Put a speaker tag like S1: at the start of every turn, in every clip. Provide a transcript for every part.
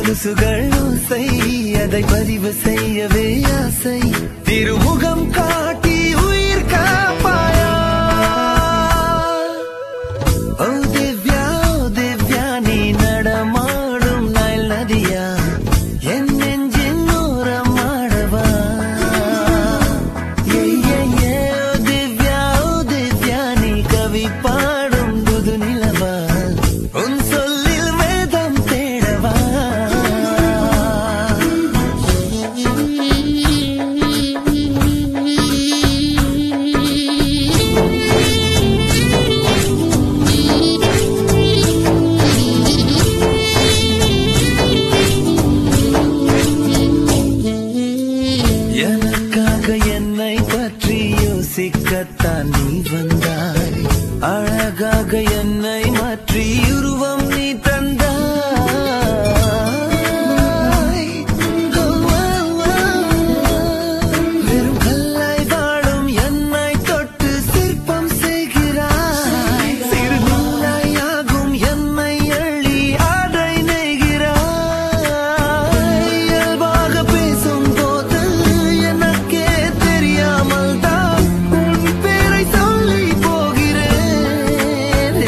S1: கொலுசுகள் ஓசை அதை பதிவு செய்யவே ஆசை திருமுகம் காட்டி உயிர் காப்பாயா ஓ திவ்யா நீ நடமாடும் நைல் நதியா என் நெஞ்சின் ஓரம் ஆடவா ஓ திவ்யா நீ கவி பாடும் புது நிலவா உன் சொல்லில் வேதம் தேடவா எனக்காக என்னை பற்றி யோசிக்கத்தான் நீ வந்தாய் அழகாக என்னை மாற்றி உருவம் நீ தந்தாய் வெறும் கல்லாய் வாழும் என்னை தொட்டு சிற்பம் செய்கிறாய் சிறு நூலாயாகும் என்னை அள்ளி ஆடை நெய்கிறாய் இயல்பாக பேசும் போது எனக்கே தெரியாமல் தான் உன் பேரை சொல்லி போகிறேன்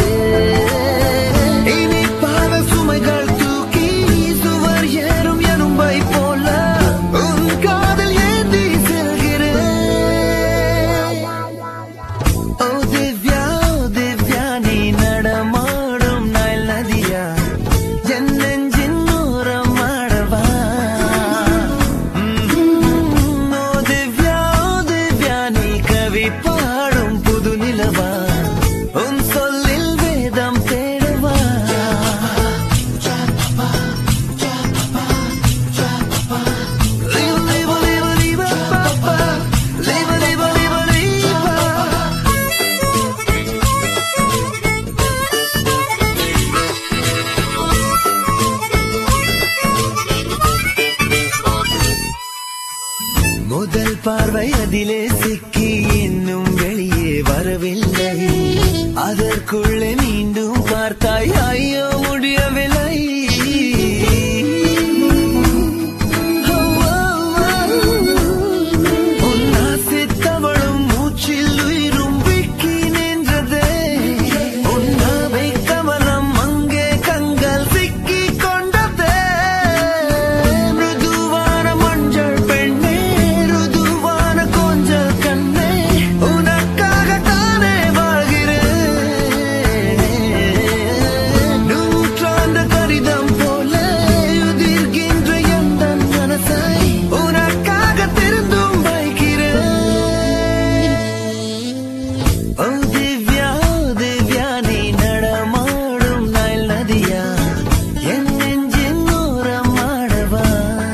S1: இனிப்பான சுமைகள் தூக்கி சுவர் ஏறும் எறும்பை போல உன் காதல் ஏந்தி செல்கிறேன் ஓ திவ்யா நீ நடமாடும் நைல் நதியா என் நெஞ்சின் ஓரம் ஆடவா ஓ திவ்யா நீ கவி பாடும் புது நிலவா உன் சொல்லில் வேதம் தேடவா முதல் பார்வை அதிலே சிக்கி இன்னும் வெளியே வரவில்லை அதற்குள்ளே மீண்டும் பார்த்தாய் ஐயோ முடியவில்லை உன் ஆசைத்தவளும் மூச்சில் உயிரும் விக்கி நின்றதே உன் நாவை கமலம் அங்கே கண்கள் சிக்கி கொண்டதே மிருதுவான மஞ்சள் பெண்ணே ருதுவான கொஞ்சல் கண்ணே உனக்காக தானே வாழ்கிறேன் நூற்றாண்டு கடிதம் போல உதிர்கின்ற எந்தன் மனசை உனக்காக திருந்தும் வைக்கிறேன் ஓ திவ்யா நீ நடமாடும் நைல் நதியா என் நெஞ்சின் ஓரம் ஆடவா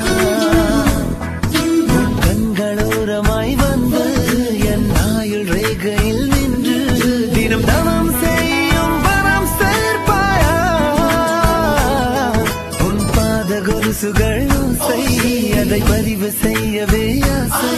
S1: உன் கண்களோரமாய் வந்து என் ஆயுள் ரேகையில் நின்று தினம் தவம் செய்யும் வரம் சேர்ப்பாயா உன் பாத கொலுசுகள் ஓசை அதை பதிவு செய்யவே ஆசை